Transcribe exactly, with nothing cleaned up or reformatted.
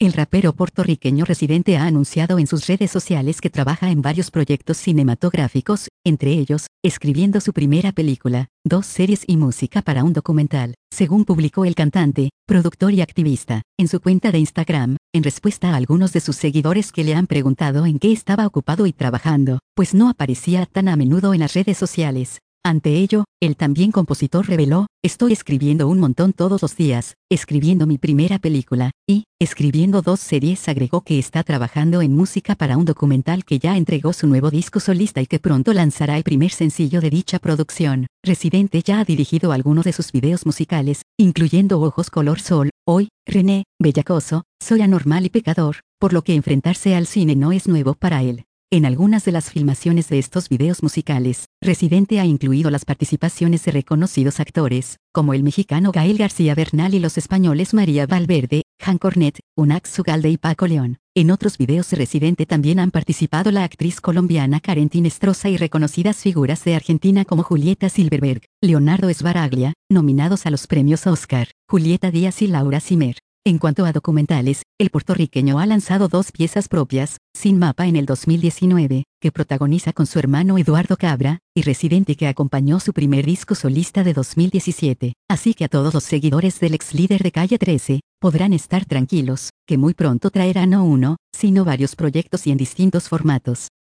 El rapero puertorriqueño Residente ha anunciado en sus redes sociales que trabaja en varios proyectos cinematográficos, entre ellos, escribiendo su primera película, dos series y música para un documental, según publicó el cantante, productor y activista, en su cuenta de Instagram, en respuesta a algunos de sus seguidores que le han preguntado en qué estaba ocupado y trabajando, pues no aparecía tan a menudo en las redes sociales. Ante ello, el también compositor reveló, estoy escribiendo un montón todos los días, escribiendo mi primera película, y, escribiendo dos series. Agregó que está trabajando en música para un documental que ya entregó su nuevo disco solista y que pronto lanzará el primer sencillo de dicha producción. Residente ya ha dirigido algunos de sus videos musicales, incluyendo Ojos color sol, Hoy, René, Bellacoso, Soy anormal y pecador, por lo que enfrentarse al cine no es nuevo para él. En algunas de las filmaciones de estos videos musicales, Residente ha incluido las participaciones de reconocidos actores, como el mexicano Gael García Bernal y los españoles María Valverde, Jan Cornet, Unax Ugalde y Paco León. En otros videos de Residente también han participado la actriz colombiana Karen Tinestrosa y reconocidas figuras de Argentina como Julieta Silverberg, Leonardo Sbaraglia, nominados a los premios Oscar, Julieta Díaz y Laura Simer. En cuanto a documentales, el puertorriqueño ha lanzado dos piezas propias, Sin Mapa en el dos mil diecinueve, que protagoniza con su hermano Eduardo Cabra, y Residente, que acompañó su primer disco solista de dos mil diecisiete. Así que a todos los seguidores del ex líder de Calle trece, podrán estar tranquilos, que muy pronto traerá no uno, sino varios proyectos y en distintos formatos.